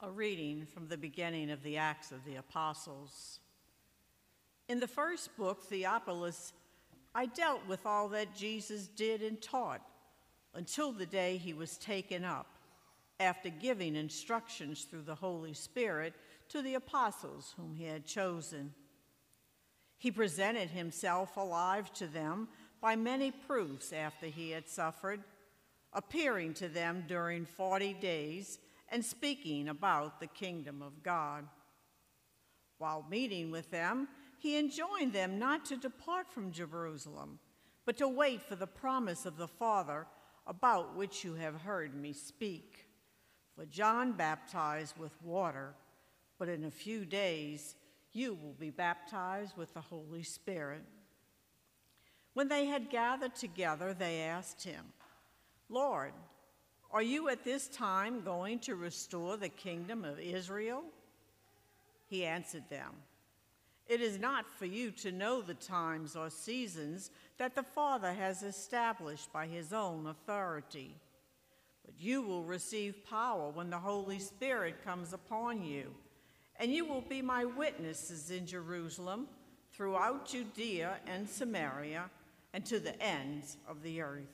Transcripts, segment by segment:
A reading from the beginning of the Acts of the Apostles. In the first book, Theophilus, I dealt with all that Jesus did and taught until the day he was taken up, after giving instructions through the Holy Spirit to the apostles whom he had chosen. He presented himself alive to them by many proofs after he had suffered, appearing to them during 40 days and speaking about the kingdom of God. While meeting with them, he enjoined them not to depart from Jerusalem, but to wait for the promise of the Father, about which you have heard me speak. For John baptized with water, but in a few days you will be baptized with the Holy Spirit. When they had gathered together, they asked him, Lord, are you at this time going to restore the kingdom of Israel? He answered them, It is not for you to know the times or seasons that the Father has established by his own authority. But you will receive power when the Holy Spirit comes upon you, and you will be my witnesses in Jerusalem, throughout Judea and Samaria, and to the ends of the earth.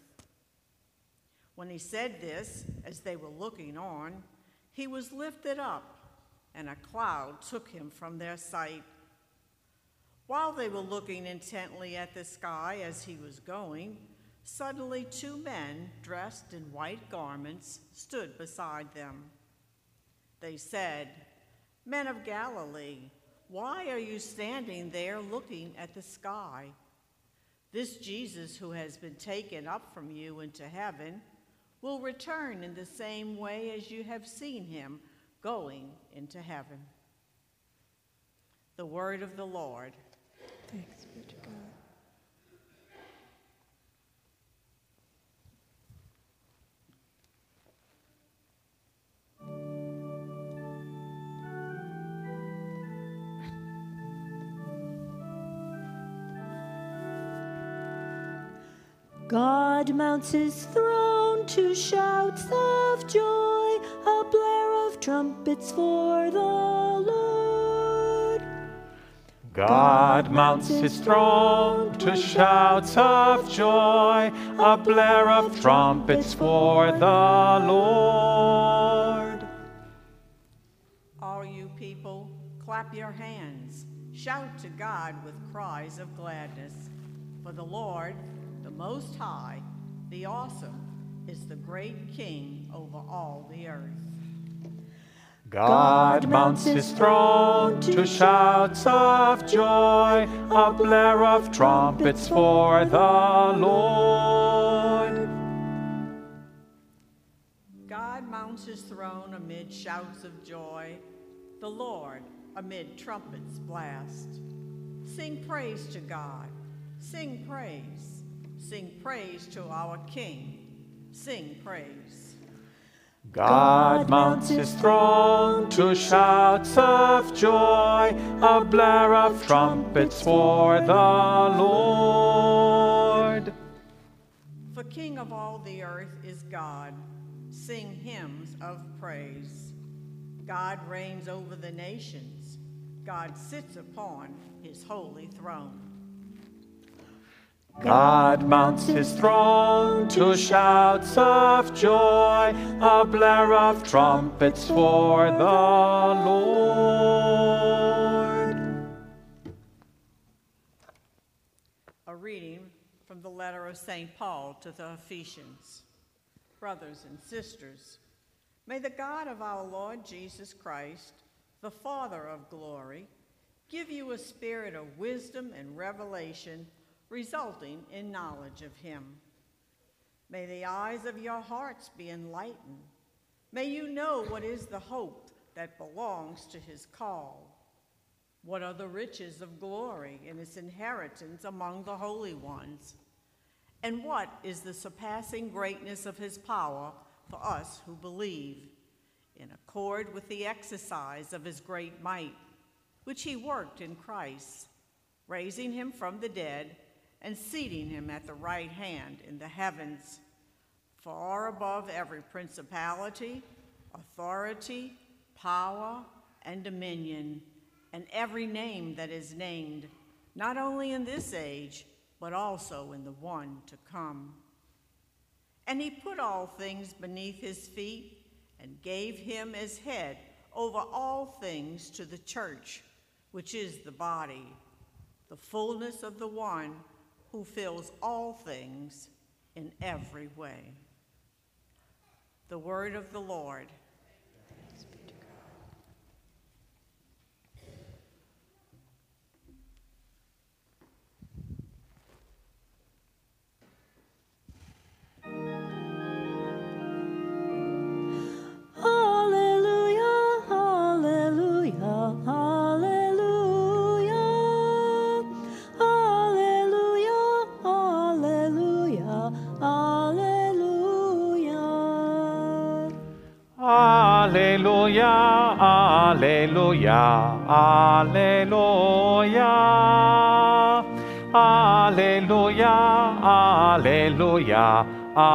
When he said this, as they were looking on, he was lifted up, and a cloud took him from their sight. While they were looking intently at the sky as he was going, suddenly 2 men dressed in white garments stood beside them. They said, Men of Galilee, why are you standing there looking at the sky? This Jesus who has been taken up from you into heaven will return in the same way as you have seen him going into heaven. The word of the Lord. Thanks be to God. God mounts his throne to shouts of joy, a blare of trumpets for the Lord. God mounts his throne to shouts of joy, a blare of trumpets for the Lord. All you people, clap your hands, shout to God with cries of gladness. For the Lord, the Most High, the Awesome, is the great King over all the earth. God mounts his throne to shouts of joy, a blare of trumpets for the Lord. God mounts his throne amid shouts of joy, the Lord amid trumpets blast. Sing praise to God, sing praise. Sing praise to our King, sing praise. God mounts his throne to shouts of joy, a blare of trumpets for the Lord. For King of all the earth is God, sing hymns of praise. God reigns over the nations, God sits upon his holy throne. God mounts his throne to shouts of joy, a blare of trumpets for the Lord. A reading from the letter of St. Paul to the Ephesians. Brothers and sisters, may the God of our Lord Jesus Christ, the Father of glory, give you a spirit of wisdom and revelation resulting in knowledge of him. May the eyes of your hearts be enlightened. May you know what is the hope that belongs to his call. What are the riches of glory in its inheritance among the holy ones? And what is the surpassing greatness of his power for us who believe, in accord with the exercise of his great might, which he worked in Christ, raising him from the dead and seating him at the right hand in the heavens, far above every principality, authority, power, and dominion, and every name that is named, not only in this age, but also in the one to come. And he put all things beneath his feet and gave him as head over all things to the church, which is the body, the fullness of the one who fills all things in every way. The word of the Lord. Alleluia,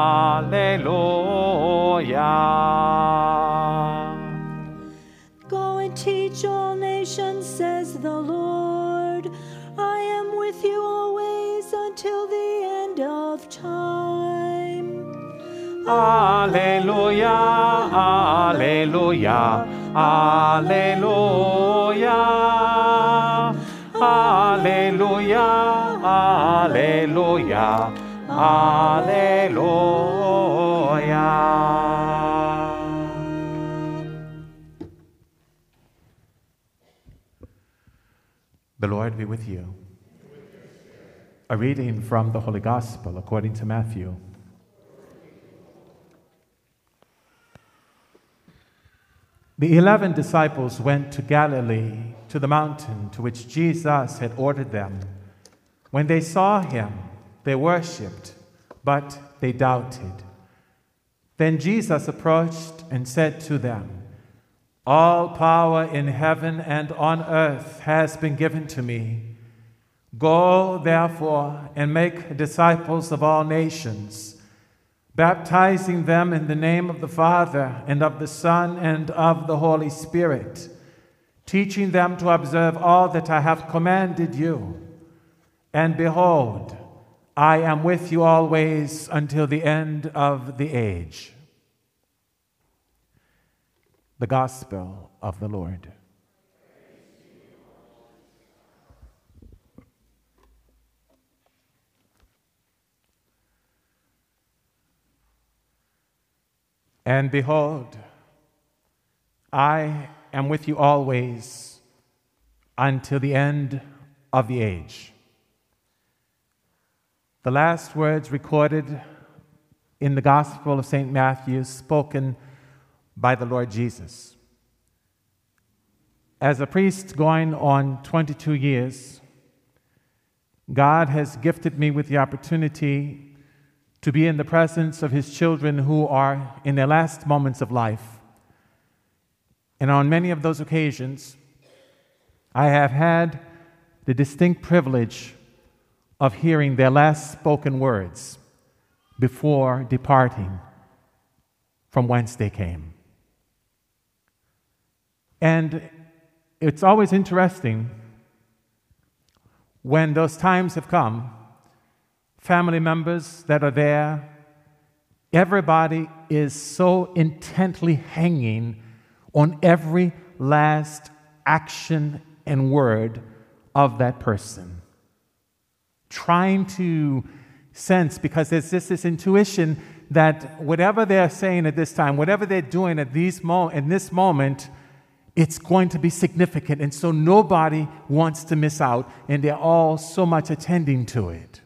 alleluia. Go and teach all nations, says the Lord. I am with you always until the end of time. Alleluia, alleluia, alleluia. Alleluia, alleluia, alleluia. The Lord be with you. A reading from the Holy Gospel according to Matthew. The 11 disciples went to Galilee, to the mountain to which Jesus had ordered them. When they saw him, they worshipped, but they doubted. Then Jesus approached and said to them, "All power in heaven and on earth has been given to me. Go, therefore, and make disciples of all nations, baptizing them in the name of the Father and of the Son and of the Holy Spirit, teaching them to observe all that I have commanded you. And behold, I am with you always until the end of the age." The Gospel of the Lord. And behold, I am with you always until the end of the age. The last words recorded in the Gospel of St. Matthew, spoken by the Lord Jesus. As a priest going on 22 years, God has gifted me with the opportunity to be in the presence of his children who are in their last moments of life. And on many of those occasions, I have had the distinct privilege of hearing their last spoken words before departing from whence they came. And it's always interesting when those times have come, family members that are there, everybody is so intently hanging on every last action and word of that person, trying to sense, because there's just this intuition that whatever they're saying at this time, whatever they're doing at in this moment, it's going to be significant. And so nobody wants to miss out, and they're all so much attending to it.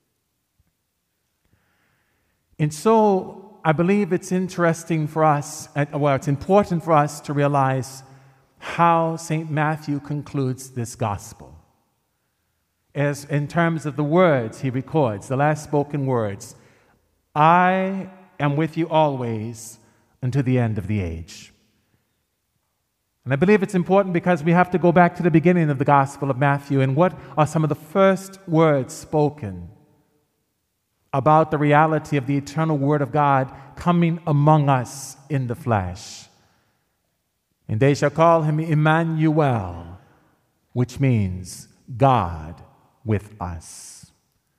And so I believe it's interesting for us, it's important for us to realize how St. Matthew concludes this gospel. As in terms of the words he records, the last spoken words, I am with you always until the end of the age. And I believe it's important because we have to go back to the beginning of the Gospel of Matthew and what are some of the first words spoken about the reality of the eternal Word of God coming among us in the flesh. And they shall call him Emmanuel, which means God with us.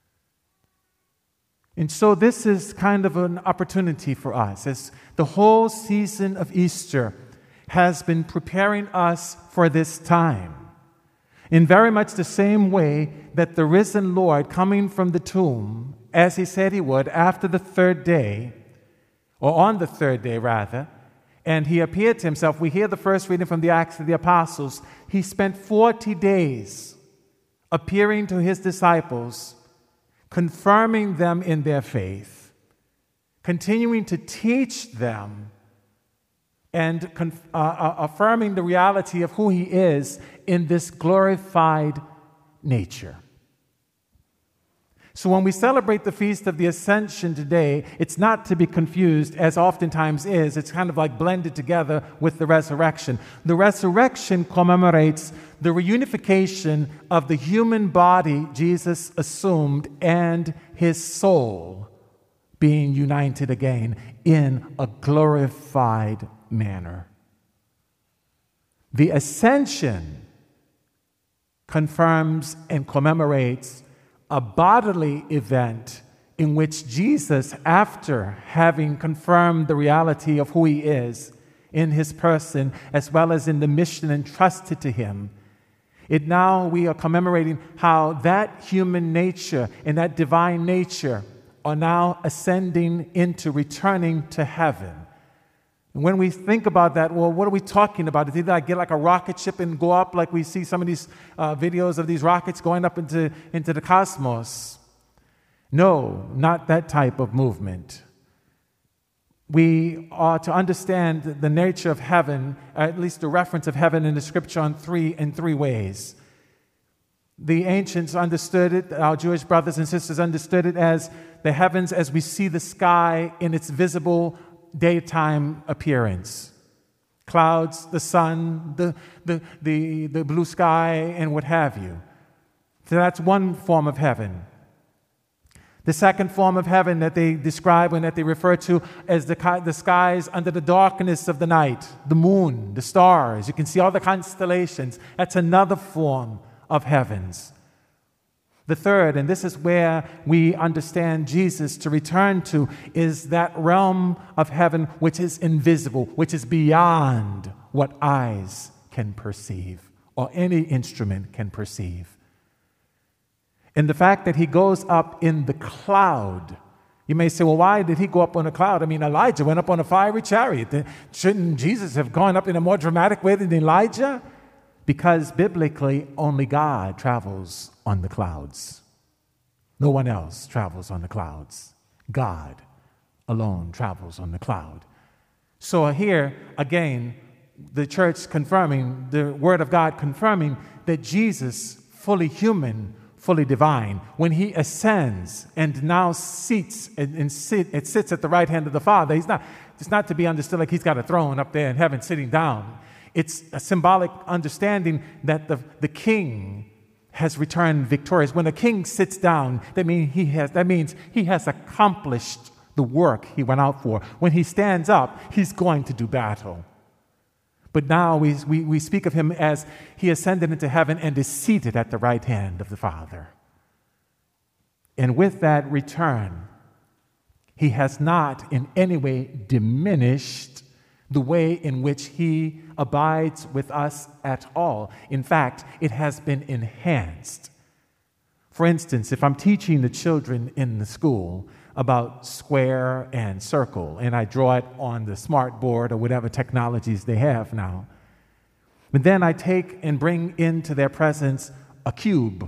And so this is kind of an opportunity for us, as the whole season of Easter has been preparing us for this time. In very much the same way that the risen Lord, coming from the tomb, as he said he would, after the third day, or on the third day rather, and he appeared to himself. We hear the first reading from the Acts of the Apostles. He spent 40 days appearing to his disciples, confirming them in their faith, continuing to teach them, and affirming the reality of who he is in this glorified nature. So when we celebrate the Feast of the Ascension today, it's not to be confused, as oftentimes is. It's kind of like blended together with the resurrection. The resurrection commemorates the reunification of the human body Jesus assumed and his soul being united again in a glorified manner. The Ascension confirms and commemorates a bodily event in which Jesus, after having confirmed the reality of who he is in his person, as well as in the mission entrusted to him, we are commemorating how that human nature and that divine nature are now ascending into returning to heaven. And when we think about that, well, what are we talking about? Is either I get like a rocket ship and go up, like we see some of these videos of these rockets going up into the cosmos? No, not that type of movement. We are to understand the nature of heaven, or at least the reference of heaven in the scripture in three ways. The ancients understood it, our Jewish brothers and sisters understood it as the heavens as we see the sky in its visible daytime appearance. Clouds, the sun, the blue sky, and what have you. So that's one form of heaven. The second form of heaven that they describe and that they refer to as the skies under the darkness of the night, the moon, the stars. You can see all the constellations. That's another form of heavens. The third, and this is where we understand Jesus to return to, is that realm of heaven which is invisible, which is beyond what eyes can perceive or any instrument can perceive. And the fact that he goes up in the cloud, you may say, well, why did he go up on a cloud? I mean, Elijah went up on a fiery chariot. Shouldn't Jesus have gone up in a more dramatic way than Elijah? Because biblically, only God travels on the clouds. No one else travels on the clouds. God alone travels on the cloud. So here, again, the church confirming, the Word of God confirming that Jesus, fully human, fully divine, when he ascends and now sits at the right hand of the Father, it's not to be understood like he's got a throne up there in heaven sitting down. It's a symbolic understanding that the king has returned victorious. When a king sits down, that means he has accomplished the work he went out for. When he stands up, he's going to do battle. But now we speak of him as he ascended into heaven and is seated at the right hand of the Father. And with that return, he has not in any way diminished the way in which he abides with us at all. In fact, it has been enhanced. For instance, if I'm teaching the children in the school about square and circle, and I draw it on the smart board or whatever technologies they have now, but then I take and bring into their presence a cube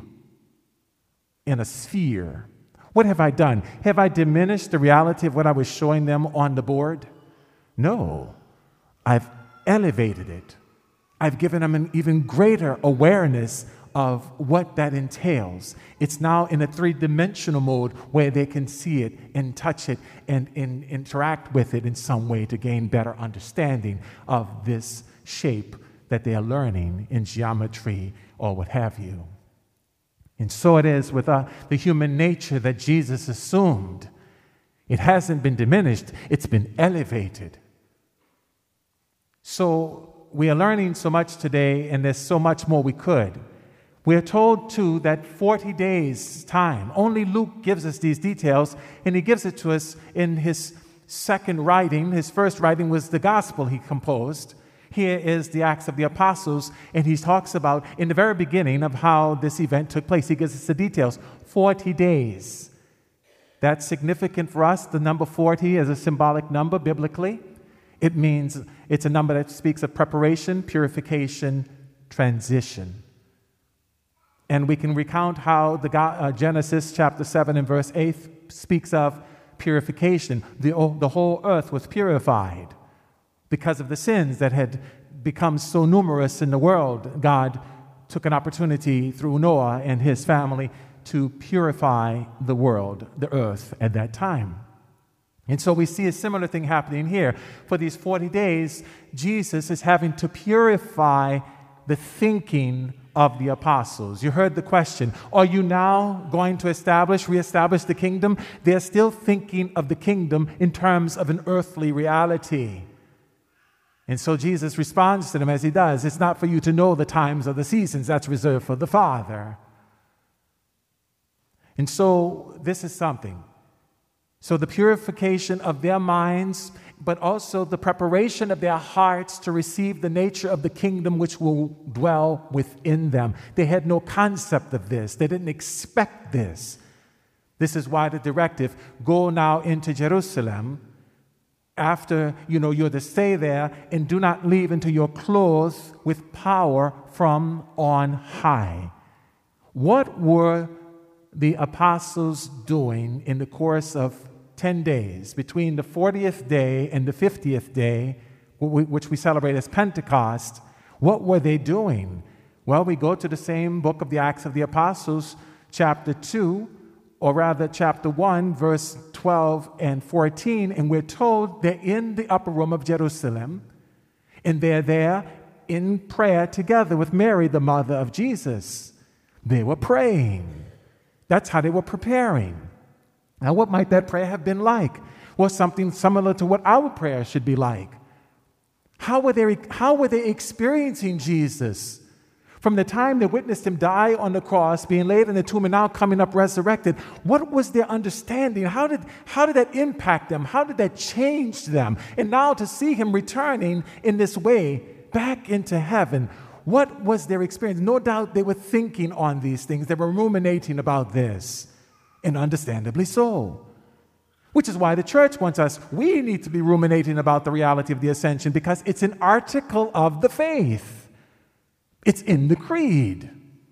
and a sphere. What have I done? Have I diminished the reality of what I was showing them on the board? No. I've elevated it. I've given them an even greater awareness of what that entails. It's now in a three-dimensional mode where they can see it and touch it and interact with it in some way to gain better understanding of this shape that they are learning in geometry or what have you. And so it is with the human nature that Jesus assumed. It hasn't been diminished, it's been elevated. So we are learning so much today, and there's so much more we could. We are told, too, that 40 days' time. Only Luke gives us these details, and he gives it to us in his second writing. His first writing was the gospel he composed. Here is the Acts of the Apostles, and he talks about, in the very beginning, of how this event took place. He gives us the details. 40 days. That's significant for us. The number 40 is a symbolic number biblically. It means it's a number that speaks of preparation, purification, transition. And we can recount how Genesis chapter 7 and verse 8 speaks of purification. The whole earth was purified because of the sins that had become so numerous in the world. God took an opportunity through Noah and his family to purify the world, the earth, at that time. And so we see a similar thing happening here. For these 40 days, Jesus is having to purify the thinking of the apostles. You heard the question, are you now going to reestablish the kingdom? They're still thinking of the kingdom in terms of an earthly reality. And so Jesus responds to them as he does. It's not for you to know the times or the seasons. That's reserved for the Father. And so this is something. So the purification of their minds, but also the preparation of their hearts to receive the nature of the kingdom which will dwell within them. They had no concept of this. They didn't expect this. This is why the directive, go now into Jerusalem. After, you're to stay there, and do not leave until you're clothed with power from on high. What were the apostles doing in the course of 10 days, between the 40th day and the 50th day, which we celebrate as Pentecost? What were they doing? Well, we go to the same book of the Acts of the Apostles, chapter 2, or rather chapter 1, verse 12 and 14, and we're told they're in the upper room of Jerusalem, and they're there in prayer together with Mary, the mother of Jesus. They were praying. That's how they were preparing. Now, what might that prayer have been like? Well, something similar to what our prayer should be like. How were they experiencing Jesus? From the time they witnessed him die on the cross, being laid in the tomb, and now coming up resurrected, what was their understanding? How did that impact them? How did that change them? And now to see him returning in this way back into heaven, what was their experience? No doubt they were thinking on these things. They were ruminating about this. And understandably so. Which is why the church wants us, we need to be ruminating about the reality of the ascension, because it's an article of the faith. It's in the creed.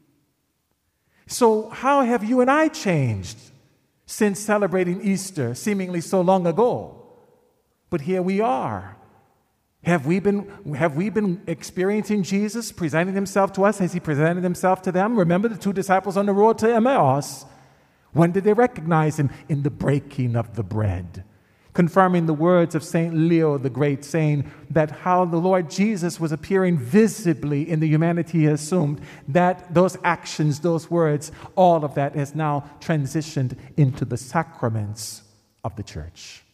So how have you and I changed since celebrating Easter seemingly so long ago? But here we are. Have we been experiencing Jesus presenting himself to us as he presented himself to them? Remember the two disciples on the road to Emmaus? When did they recognize him? In the breaking of the bread. Confirming the words of St. Leo the Great, saying that how the Lord Jesus was appearing visibly in the humanity he assumed, that those actions, those words, all of that has now transitioned into the sacraments of the church.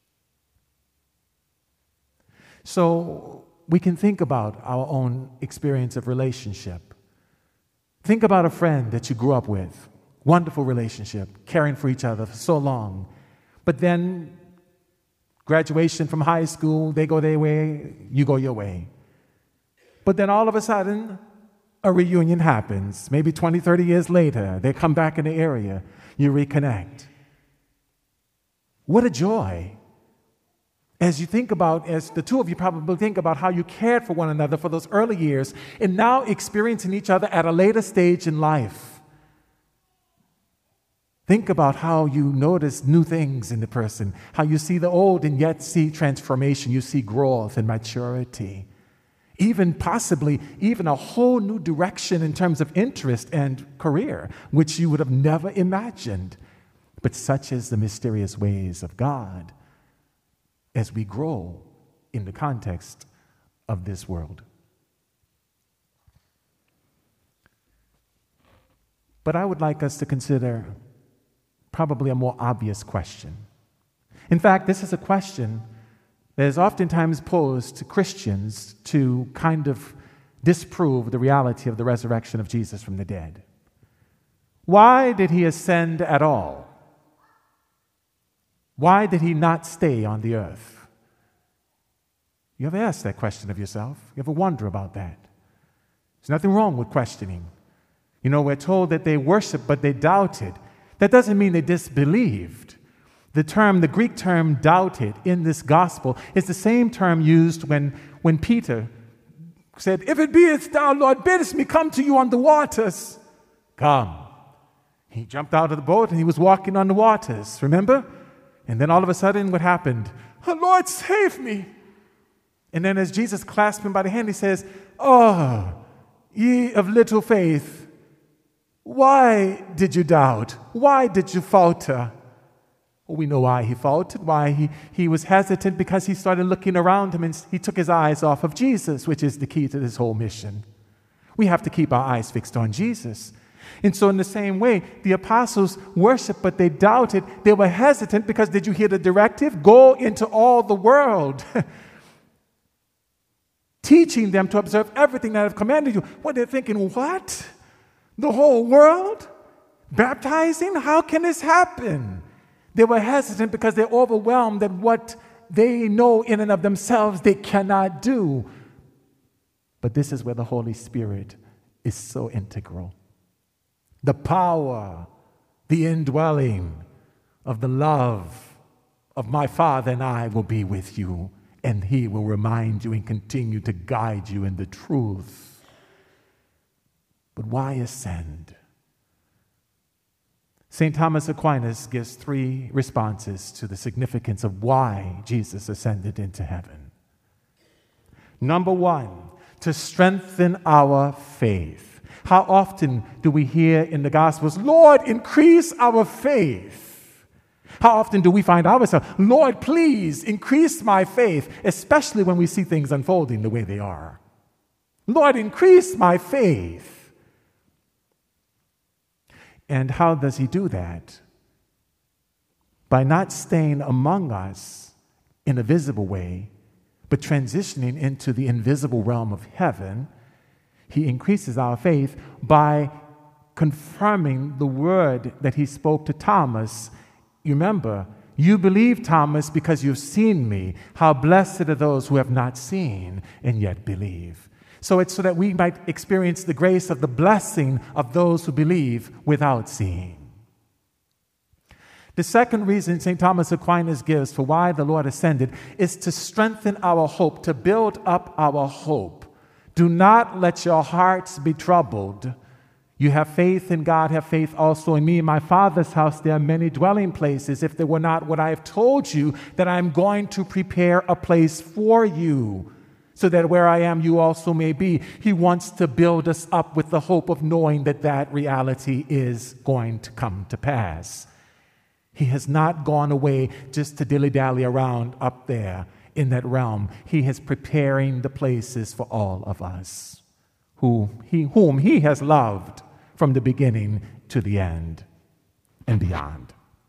So we can think about our own experience of relationship. Think about a friend that you grew up with. Wonderful relationship, caring for each other for so long. But then graduation from high school, they go their way, you go your way. But then all of a sudden, a reunion happens. Maybe 20, 30 years later, they come back in the area, you reconnect. What a joy. As the two of you probably think about how you cared for one another for those early years, and now experiencing each other at a later stage in life. Think about how you notice new things in the person, how you see the old and yet see transformation, you see growth and maturity, possibly a whole new direction in terms of interest and career, which you would have never imagined. But such is the mysterious ways of God as we grow in the context of this world. But I would like us to consider probably a more obvious question. In fact, this is a question that is oftentimes posed to Christians to kind of disprove the reality of the resurrection of Jesus from the dead. Why did he ascend at all? Why did he not stay on the earth? You ever ask that question of yourself? You ever wonder about that? There's nothing wrong with questioning. You know, we're told that they worshiped, but they doubted. That doesn't mean they disbelieved. The Greek term doubted in this gospel is the same term used when Peter said, "If it beest thou, Lord, biddest me come to you on the waters, come." He jumped out of the boat and he was walking on the waters, remember? And then all of a sudden, what happened? "Oh, Lord, save me." And then as Jesus clasped him by the hand, he says, "Oh, ye of little faith, why did you doubt? Why did you falter?" Well, we know why he faltered, why he was hesitant, because he started looking around him and he took his eyes off of Jesus, which is the key to this whole mission. We have to keep our eyes fixed on Jesus. And so in the same way, the apostles worshiped, but they doubted. They were hesitant because, did you hear the directive? Go into all the world, teaching them to observe everything that I've commanded you. Well, they're thinking, what? The whole world? Baptizing? How can this happen? They were hesitant because they're overwhelmed at what they know in and of themselves they cannot do. But this is where the Holy Spirit is so integral. The power, the indwelling of the love of my Father and I will be with you, and he will remind you and continue to guide you in the truth. But why ascend? St. Thomas Aquinas gives 3 responses to the significance of why Jesus ascended into heaven. Number 1, to strengthen our faith. How often do we hear in the Gospels, "Lord, increase our faith"? How often do we find ourselves, "Lord, please increase my faith," especially when we see things unfolding the way they are. "Lord, increase my faith." And how does he do that? By not staying among us in a visible way, but transitioning into the invisible realm of heaven. He increases our faith by confirming the word that he spoke to Thomas. You remember, "You believe, Thomas, because you've seen me. How blessed are those who have not seen and yet believe." So it's so that we might experience the grace of the blessing of those who believe without seeing. The second reason St. Thomas Aquinas gives for why the Lord ascended is to strengthen our hope, to build up our hope. Do not let your hearts be troubled. You have faith in God, have faith also in me. In my Father's house there are many dwelling places. If there were not, what I have told you, that I am going to prepare a place for you, so that where I am, you also may be. He wants to build us up with the hope of knowing that that reality is going to come to pass. He has not gone away just to dilly-dally around up there in that realm. He is preparing the places for all of us, whom he has loved from the beginning to the end and beyond.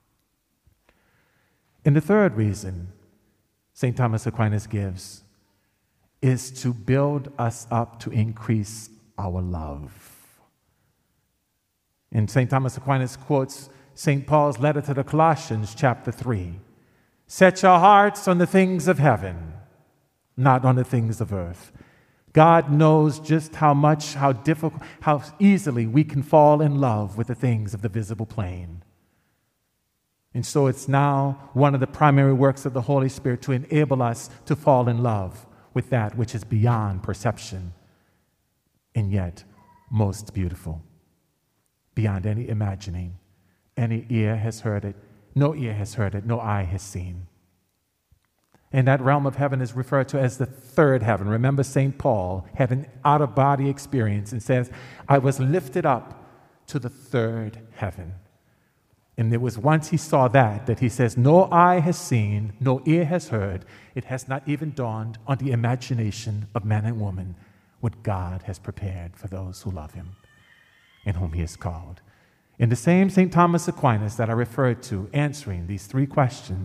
And the third reason St. Thomas Aquinas gives is to build us up, to increase our love. And St. Thomas Aquinas quotes St. Paul's letter to the Colossians, chapter 3. "Set your hearts on the things of heaven, not on the things of earth." God knows just how easily we can fall in love with the things of the visible plane. And so it's now one of the primary works of the Holy Spirit to enable us to fall in love with that which is beyond perception, and yet most beautiful, beyond any imagining. Any ear has heard it, no ear has heard it, no eye has seen. And that realm of heaven is referred to as the third heaven. Remember, St. Paul had an out-of-body experience and says, "I was lifted up to the third heaven." And it was once he saw that he says, "No eye has seen, no ear has heard, it has not even dawned on the imagination of man and woman what God has prepared for those who love him and whom he has called." In the same St. Thomas Aquinas that I referred to, answering these 3 questions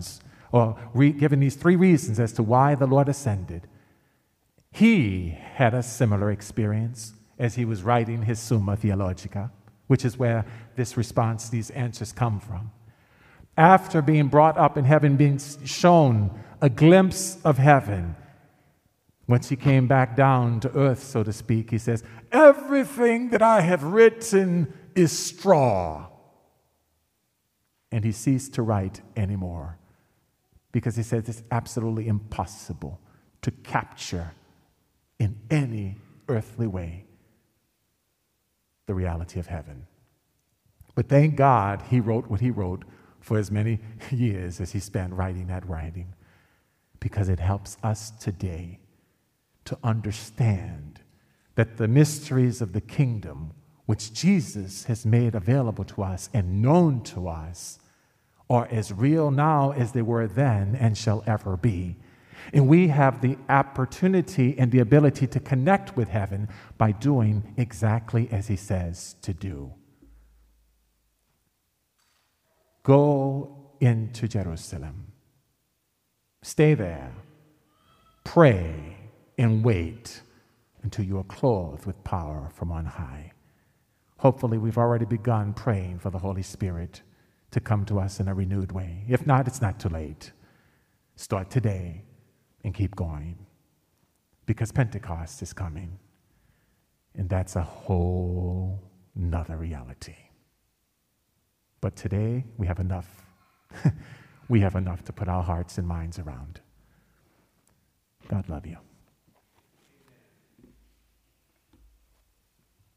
or given these three reasons as to why the Lord ascended. He had a similar experience as he was writing his Summa Theologica, which is where this response, these answers come from. After being brought up in heaven, being shown a glimpse of heaven, once he came back down to earth, so to speak, he says, everything that I have written is straw. And he ceased to write anymore because he says it's absolutely impossible to capture in any earthly way the reality of heaven. But thank God he wrote what he wrote for as many years as he spent writing that writing, because it helps us today to understand that the mysteries of the kingdom, which Jesus has made available to us and known to us, are as real now as they were then and shall ever be. And we have the opportunity and the ability to connect with heaven by doing exactly as he says to do. Go into Jerusalem. Stay there. Pray and wait until you are clothed with power from on high. Hopefully, we've already begun praying for the Holy Spirit to come to us in a renewed way. If not, it's not too late. Start today and keep going, because Pentecost is coming, and that's a whole nother reality. But today, we have enough. We have enough to put our hearts and minds around. God love you.